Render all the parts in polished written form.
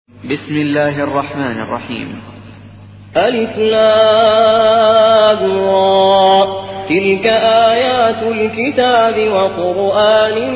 بسم الله الرحمن الرحيم. ألف لام را تلك آيات الكتاب وقرآن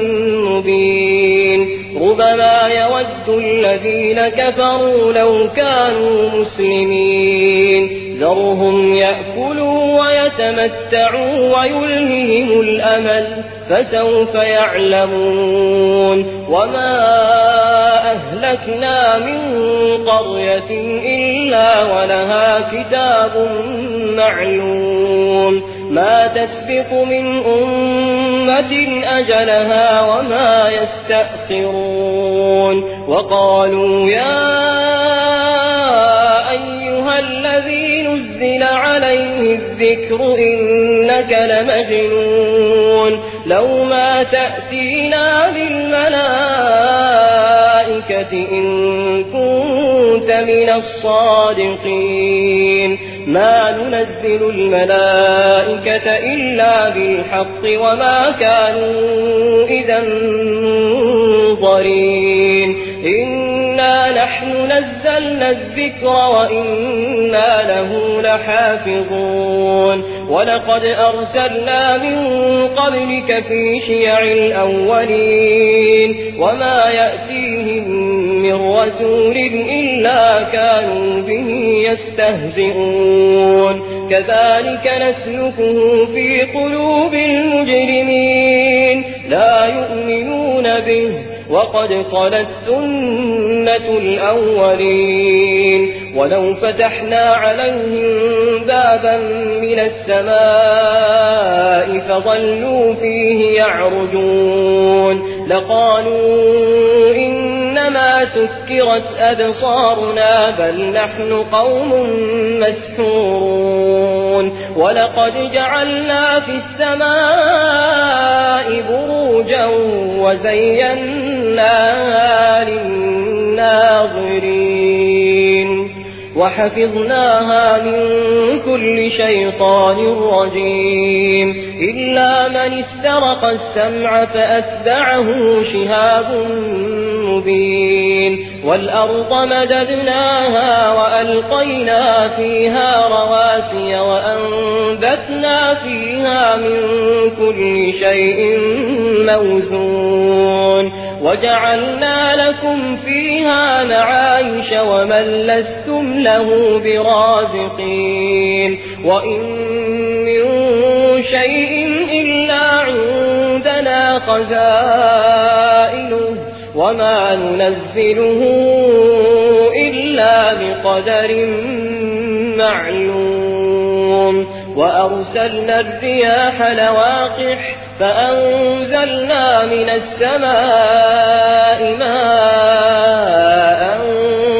مبين ربما يود الذين كفروا لو كانوا مسلمين ذرهم يأكلوا ويتمتعوا ويلههم الأمل فسوف يعلمون وما أهلكنا من قرية إلا ولها كتاب معلوم ما تسبق من أمة أجلها وما يستأخرون وقالوا يا أيها الذي نزل عليه الذكر إنك لمجنون لو ما تأتينا بالملائكة إن كنت من الصادقين ما ننزل الملائكة إلا بالحق وما كانوا إذا منظرين إنا نحن نزلنا الذكر وإنا له لحافظون ولقد أرسلنا من قبلك في شيع الأولين وما يأتيهم من رسول إلا كانوا به يستهزئون كذلك نسلكه في قلوب المجرمين لا يؤمنون به وقد خلت سنة الأولين ولو فتحنا عليهم بابا من السماء فظلوا فيه يعرجون لقالوا إنما سكرت أبصارنا بل نحن قوم مسحورون ولقد جعلنا في السماء بروجا وزيناها للناظرين وحفظناها من كل شيطان رجيم إلا من استرق السمع فأتبعه شهاب مبين والأرض مددناها وألقينا فيها رواسي وأنبتنا فيها من كل شيء موزون وجعلنا لكم فيها معايش ومن لستم له برازقين وإن من شيء إلا عندنا خزائنه وما ننزله إلا بقدر معلوم وأرسلنا الرياح لواقح فأنزلنا من السماء ماء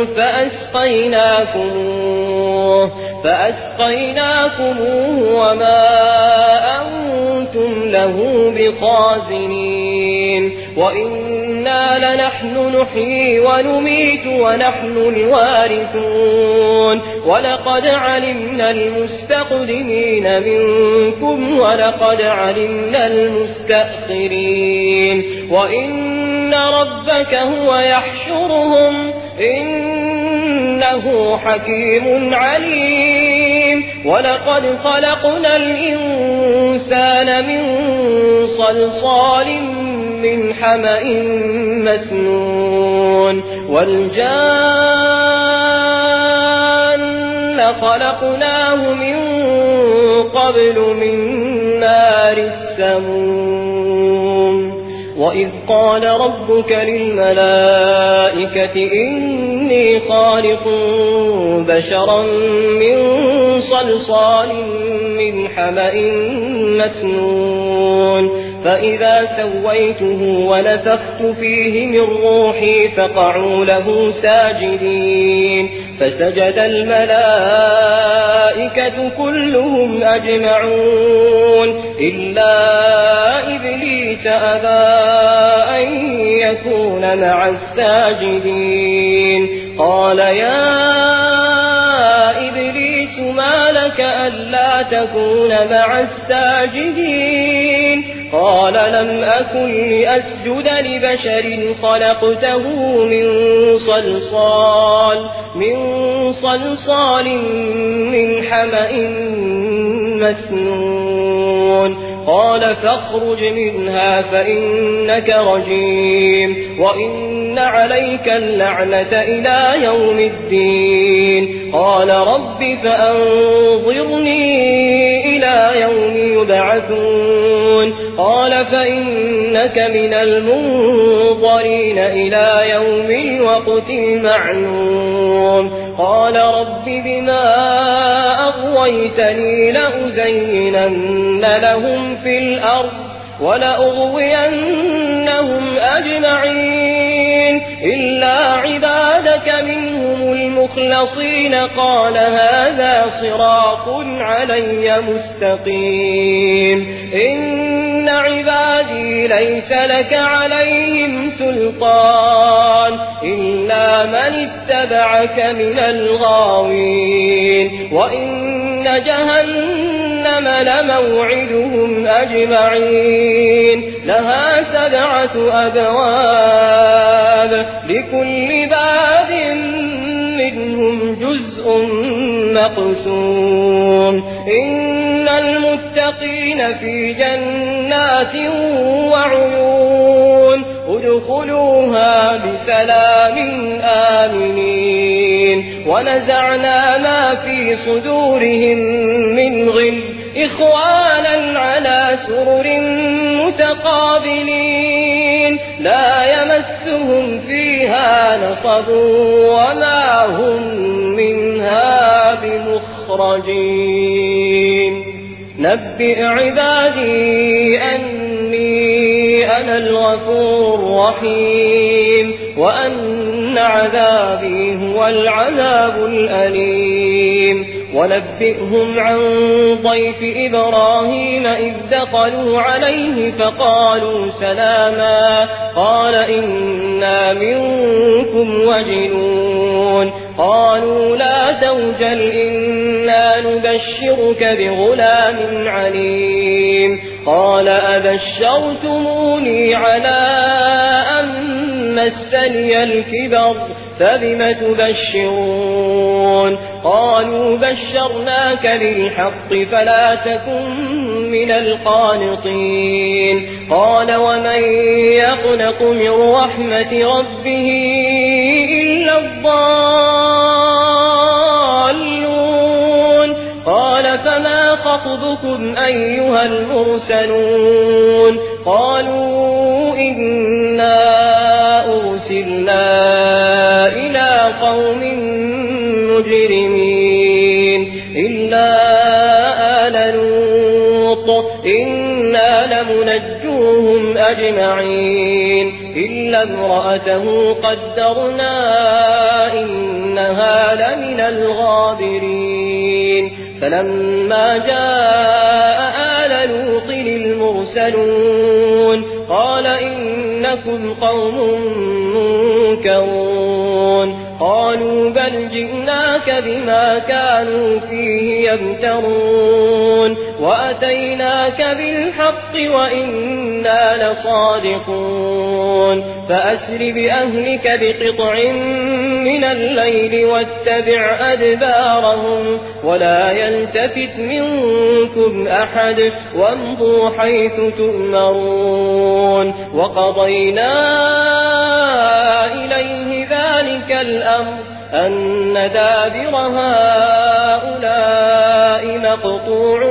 فأسقيناكموه وما أنتم له بخازنين وإنا لنحن نحيي ونميت ونحن الوارثون ولقد علمنا المستقدمين منكم ولقد علمنا المستأخرين وإن ربك هو يحشرهم إنه حكيم عليم ولقد خلقنا الإنسان من صلصال من حمأ مسنون والجان خلقناه من قبل من نار السموم وإذ قال ربك للملائكة إني خالق بشرا من صلصال من حمأ مسنون فإذا سويته ونفخت فيه من روحي فقعوا له ساجدين فسجد الملائكة كلهم أجمعون إلا إبليس أبى أن يكون مع الساجدين قال يا إبليس ما لك ألا تكون مع الساجدين قال لم أكن لأسجد لبشر خلقته من صلصال من حمأ مسنون قال فاخرج منها فإنك رجيم وإن عليك اللعنة إلى يوم الدين قال رب فأنظرني إلى يوم يبعثون قال فإنك من المنظرين إلى يوم الوقت المعلوم قال رب بما أغويتني لأزينن لهم في الأرض ولأغوينهم أجمعين إلا عبادك منهم المخلصين قال هذا صراط علي مستقيم إن عبادي ليس لك عليهم سلطان إلا من اتبعك من الغاوين وإن جهنم لموعدهم أجمعين لها 7 أبواب لكل باب منهم جزء مقسوم إن المتقين في جنات وعيون ادخلوها بسلام آمنين ونزعنا ما في صدورهم من غل إخوانا على سرر متقابلين لا يمسهم فيها نصب وما هم منها بمخرجين نبئ عبادي أني أنا الغفور الرحيم وأن عذابي هو العذاب الأليم ونبئهم عن ضيف إبراهيم إذ دخلوا عليه فقالوا سلاما قال إنا منكم وجلون قالوا لا توجل إنا نبشرك بغلام عليم قال أبشرتموني على أن مسني الكبر فبم تبشرون قالوا بشرناك بالحق فلا تكن من القانطين قال ومن يقنط من رحمة ربه إلا الضالون قال فما خطبكم أيها المرسلون قالوا إنا أرسلنا إلى قوم مجرمين إلا آل لوط إنا لمنجوهم أجمعين إلا امرأته قدرنا إنها لمن الغابرين فلما جاء آل لوط المرسلون قال إنكم قوم منكرون قالوا بل جئناك بما كانوا فيه يمترون وأتيناك بالحق وإنا لصادقون فأسر بأهلك بقطع من الليل واتبع أدبارهم ولا يلتفت منكم أحد وامضوا حيث تؤمرون وقضينا إليه ذلك الأمر أن دابر هؤلاء مقطوع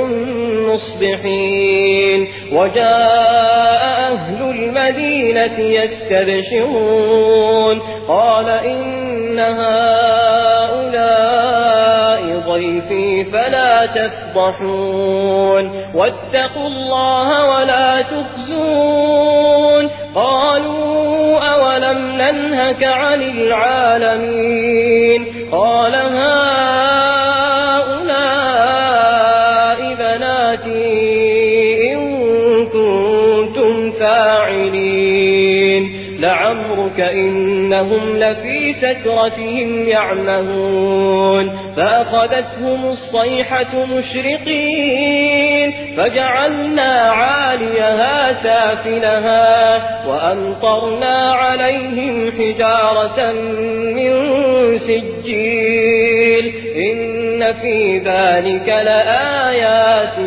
مصبحين وجاء أهل المدينة يستبشرون قال إن هؤلاء ضيفي فلا تفضحون واتقوا الله ولا تخزون قالوا أولم ننهك عن العالمين قال هؤلاء بناتي إن كنتم فاعلين لعمرك إنهم إنهم لفي سكرتهم يعمهون فأخذتهم الصيحة مشرقين فجعلنا عاليها سافلها وأمطرنا عليهم حجارة من سجيل إن في ذلك لآيات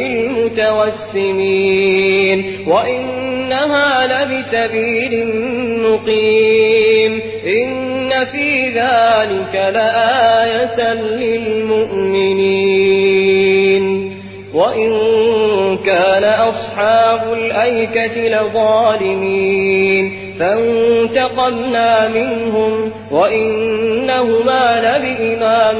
للمتوسمين وإنها لبسبيل مقيم إن في ذلك لآية للمؤمنين وإن كان أصحاب الأيكة لظالمين فانتقمنا منهم وإنهما لبإمام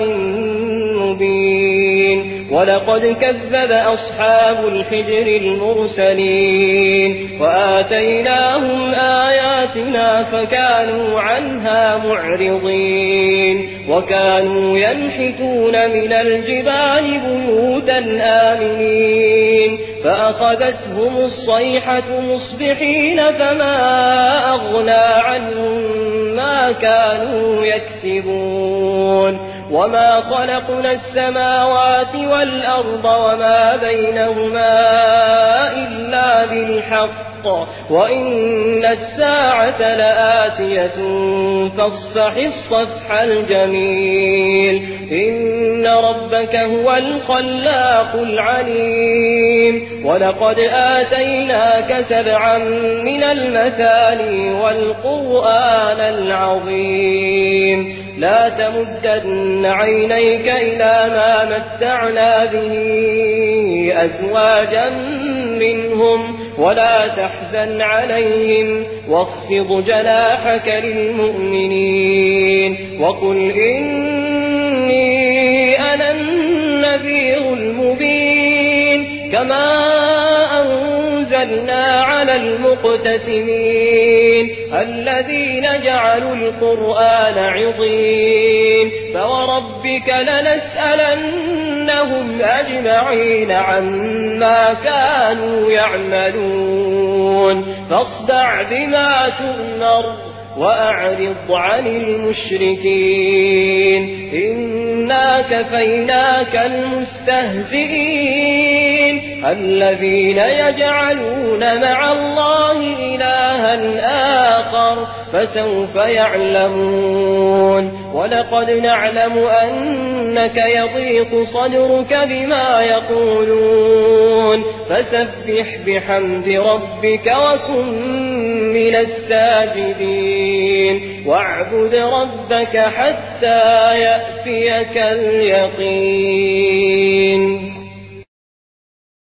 مبين ولقد كذب أصحاب الحجر المرسلين وآتيناهم آياتنا فكانوا عنها معرضين وكانوا ينحتون من الجبال بيوتا آمنين فأخذتهم الصيحة مصبحين فما أغنى عنهم ما كانوا يكسبون وما خلقنا السماوات والأرض وما بينهما إلا بالحق وإن الساعة لآتية فاصفح الصفح الجميل إن ربك هو الخلاق العليم ولقد آتيناك 7 من المثاني والقرآن العظيم لا تمدن عينيك إلى ما متعنا به أزواجا منهم ولا تحزن عليهم واخفض جناحك للمؤمنين وقل إني أنا النذير المبين كما أنزلنا على المقتسمين الذين جعلوا القرآن عضين فوربك لنسألنهم أجمعين عما كانوا يعملون فاصدع بما تؤمر وأعرض عن المشركين إنا كفيناك المستهزئين الذين يجعلون مع الله إلها آخر فسوف يعلمون ولقد نعلم أنك يضيق صدرك بما يقولون فسبح بحمد ربك وكن من الساجدين واعبد ربك حتى يأتيك اليقين